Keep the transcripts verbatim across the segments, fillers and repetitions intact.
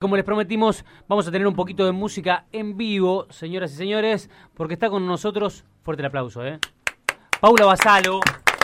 Como les prometimos, vamos a tener un poquito de música en vivo, señoras y señores, porque está con nosotros, fuerte el aplauso, ¿eh? Paula Vasalo,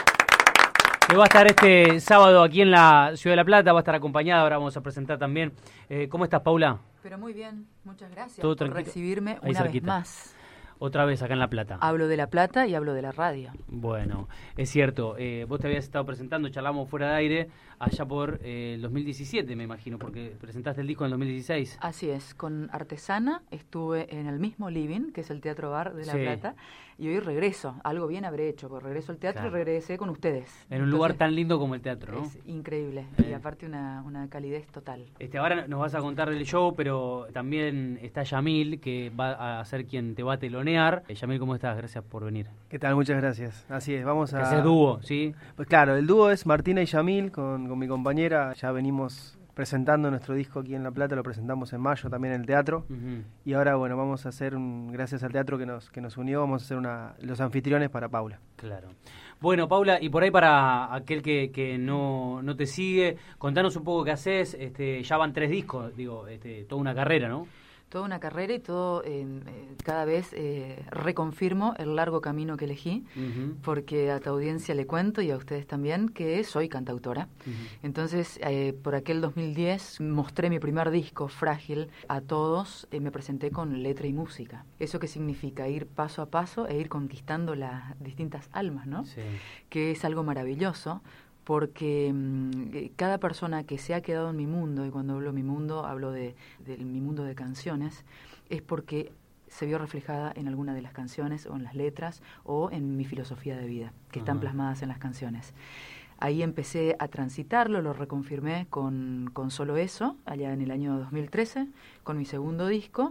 que va a estar este sábado aquí en la Ciudad de La Plata, va a estar acompañada, ahora vamos a presentar también. Eh, ¿Cómo estás, Paula? Pero muy bien, muchas gracias ¿Todo por tranquilo? recibirme Ahí una cerquita. vez más. Otra vez acá en La Plata. Hablo de La Plata y hablo de la radio. Bueno, es cierto, eh, vos te habías estado presentando, charlamos fuera de aire, allá por eh, el dos mil diecisiete, me imagino, porque presentaste el disco en el dos mil dieciséis. Así es, con Artesana estuve en el mismo Living, que es el Teatro Bar de La Sí. Plata, y hoy regreso, algo bien habré hecho, porque regreso al teatro Claro. y regresé con ustedes. En un lugar tan lindo como el teatro, ¿no? Es increíble, Eh. y aparte una, una calidez total. Este, ahora nos vas a contar del show, pero también está Yamil, que va a ser quien te va a telonear. Eh, Yamil, ¿cómo estás? Gracias por venir. ¿Qué tal? Muchas gracias. Así es, vamos Que a... haces dúo, ¿sí? Pues claro, el dúo es Martina y Yamil, con, con mi compañera. Ya venimos presentando nuestro disco aquí en La Plata, lo presentamos en mayo también en el teatro. Uh-huh. Y ahora, bueno, vamos a hacer, un, gracias al teatro que nos que nos unió, vamos a hacer una, los anfitriones para Paula. Claro. Bueno, Paula, y por ahí para aquel que, que no, no te sigue, contanos un poco qué haces. Este, ya van tres discos, digo, este, toda una carrera, ¿no? Toda una carrera y todo, eh, eh, cada vez eh, reconfirmo el largo camino que elegí, Uh-huh. porque a tu audiencia le cuento y a ustedes también que soy cantautora. Uh-huh. Entonces, eh, por aquel dos mil diez mostré mi primer disco, Frágil, a todos, eh, me presenté con letra y música. ¿Eso qué significa? Ir paso a paso e ir conquistando las distintas almas, ¿no? Sí. Que es algo maravilloso, porque mmm, cada persona que se ha quedado en mi mundo, y cuando hablo de mi mundo, hablo de, de mi mundo de canciones, es porque se vio reflejada en alguna de las canciones, o en las letras, o en mi filosofía de vida, que están Ajá. plasmadas en las canciones. Ahí empecé a transitarlo, lo reconfirmé con, con Solo Eso, allá en el año dos mil trece, con mi segundo disco,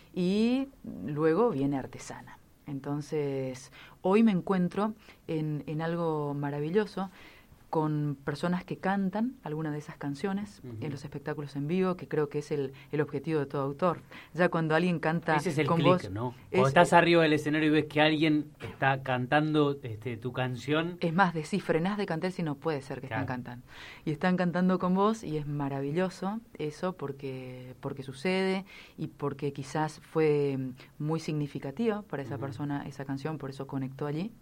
y luego viene Artesana. Entonces, hoy me encuentro en, en algo maravilloso, con personas que cantan alguna de esas canciones uh-huh. en los espectáculos en vivo, que creo que es el, el objetivo de todo autor. Ya cuando alguien canta Ese es el con click, voz, ¿no? es, Cuando estás arriba del escenario y ves que alguien está cantando este, tu canción. Es más, decís, frenás de cantar si no puede ser que claro. están cantando. Y están cantando con vos y es maravilloso eso porque, porque sucede y porque quizás fue muy significativa para esa uh-huh. persona esa canción, por eso conectó allí.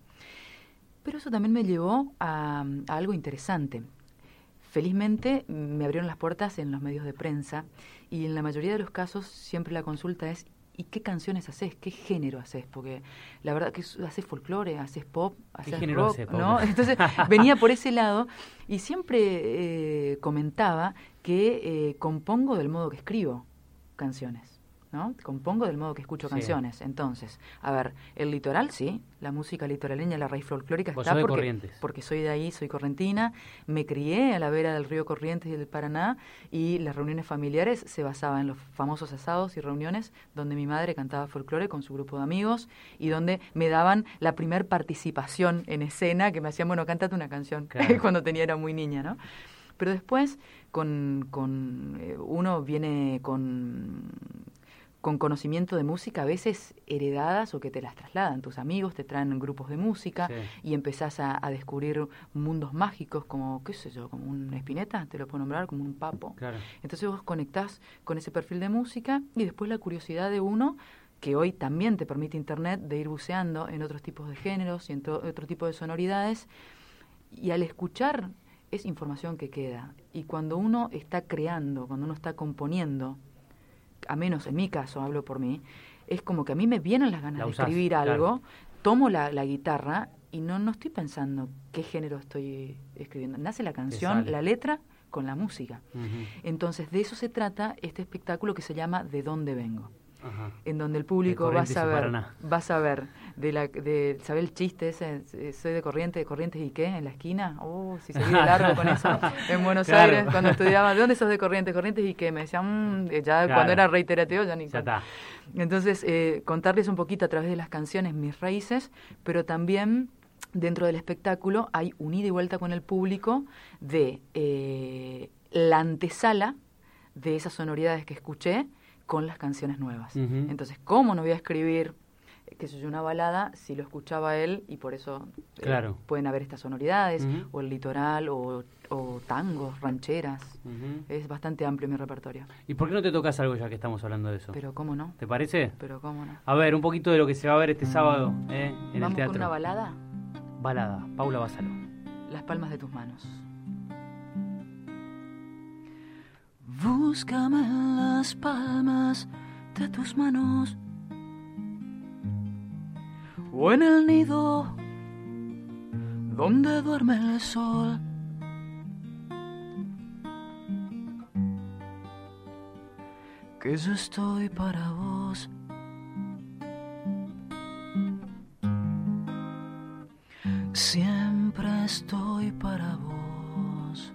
Pero eso también me llevó a, a algo interesante. Felizmente me abrieron las puertas en los medios de prensa y en la mayoría de los casos siempre la consulta es ¿y qué canciones haces? ¿Qué género haces? Porque la verdad que haces folclore, haces pop, haces ¿Qué género rock, haces, ¿no? Entonces venía por ese lado y siempre eh, comentaba que eh, compongo del modo que escribo canciones. ¿No? Compongo del modo que escucho sí. canciones. Entonces, a ver, el litoral, sí, la música litoraleña, la raíz folclórica Vos está sos de porque, Corrientes. porque soy de ahí, soy correntina, me crié a la vera del río Corrientes y del Paraná y las reuniones familiares se basaban en los famosos asados y reuniones donde mi madre cantaba folclore con su grupo de amigos y donde me daban la primer participación en escena que me hacían, bueno, cántate una canción, claro. cuando tenía era muy niña, ¿no? Pero después, con, con eh, uno viene con... con conocimiento de música a veces heredadas o que te las trasladan. Tus amigos te traen grupos de música sí. y empezás a, a descubrir mundos mágicos como, qué sé yo, como un Spinetta, te lo puedo nombrar, como un Papo. Claro. Entonces vos conectás con ese perfil de música y después la curiosidad de uno, que hoy también te permite Internet, de ir buceando en otros tipos de géneros y en to- otro tipo de sonoridades. Y al escuchar es información que queda. Y cuando uno está creando, cuando uno está componiendo, a menos en mi caso, hablo por mí, es como que a mí me vienen las ganas la de usás, escribir claro. algo, tomo la, la guitarra y no, no estoy pensando qué género estoy escribiendo. Nace la canción, la letra con la música. Uh-huh. Entonces, de eso se trata este espectáculo que se llama ¿De dónde vengo? Ajá. En donde el público va a saber, va a saber de la, de saber el chiste ese, soy de Corrientes, de Corrientes y qué, en la esquina, oh, si se vive largo con eso, en Buenos claro. Aires, cuando estudiaba, ¿de dónde sos de Corrientes? Corrientes y qué, me decían, mmm, ya claro. cuando era reiterativo ya ni ya está. Entonces, eh, contarles un poquito a través de las canciones mis raíces, pero también dentro del espectáculo hay un ida y vuelta con el público de eh, la antesala de esas sonoridades que escuché con las canciones nuevas. Uh-huh. Entonces, ¿cómo no voy a escribir que es una balada, si lo escuchaba él, y por eso eh, Claro. pueden haber estas sonoridades, Ujú. o el litoral, o, o tangos, rancheras. Ujú. Es bastante amplio mi repertorio. ¿Y por qué no te tocas algo ya que estamos hablando de eso? Pero cómo no, ¿Te parece? pero cómo no. A ver, un poquito de lo que se va a ver este sábado eh, en el Vamos teatro. con una balada, Balada, Paula Basalo. Las palmas de tus manos. Búscame en las palmas de tus manos, o en el nido donde duerme el sol. Que yo estoy para vos. Siempre estoy para vos.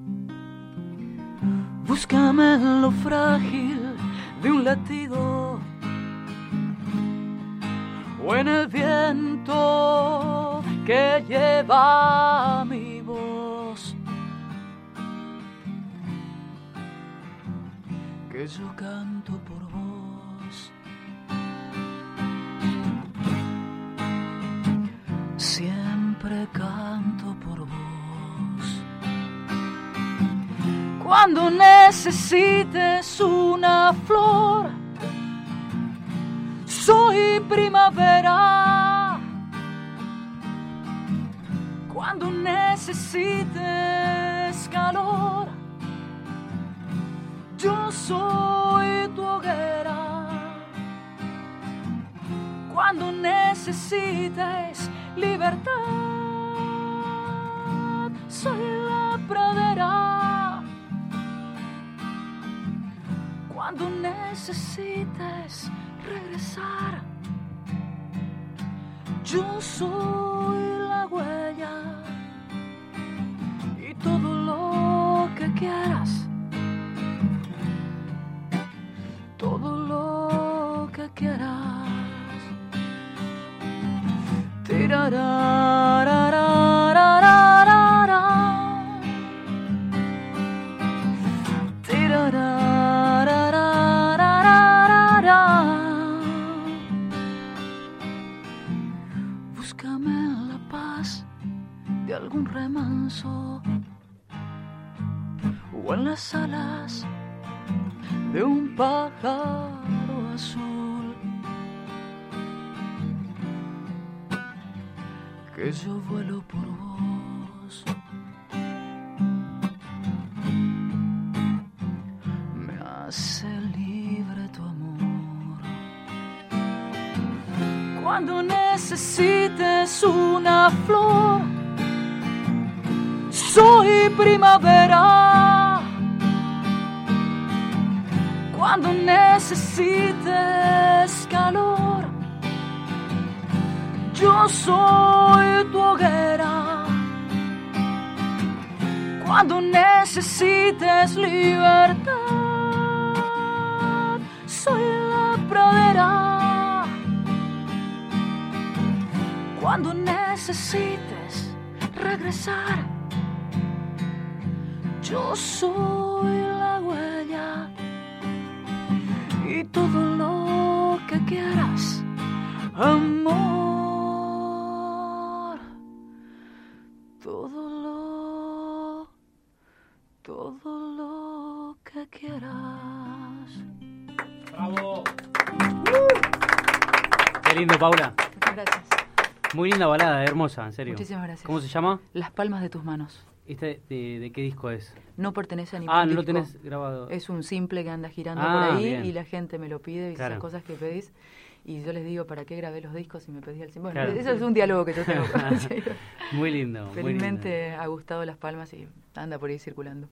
Búscame en lo frágil de un latido, o en el viento que lleva mi voz. Que yo canto por vos. Siempre canto por vos. Cuando necesites una flor, soy primavera. Cuando necesites calor, yo soy tu hoguera. Cuando necesites libertad, soy la pradera. Cuando necesites regresar, yo soy la huella. Y todo lo que quieras, todo lo que quieras. Tirarararararara. Tirarararararara. Búscame en la paz de algún remanso, o en las alas de un pájaro azul. Que yo vuelo por vos. Me hace libre tu amor. Cuando necesites una flor, soy primavera. Cuando necesites calor, yo soy tu hoguera. Cuando necesites libertad, soy la pradera. Cuando necesites regresar, yo soy la huella. Y todo lo que quieras, amor. Todo lo, todo lo que quieras. ¡Bravo! Qué lindo, Paula. Muchas gracias. Muy linda balada, hermosa, en serio. Muchísimas gracias. ¿Cómo se llama? Las palmas de tus manos. ¿Este de, de qué disco es? No pertenece a ningún Ah, no lo disco. tenés grabado. Es un simple que anda girando Ah, por ahí bien. y la gente me lo pide y Claro. esas cosas que pedís. Y yo les digo, ¿para qué grabé los discos si me pedís el simple? Bueno, Claro. eso es un diálogo que yo tengo con ellos. Muy lindo. muy lindo. Felizmente ha gustado Las Palmas y anda por ahí circulando.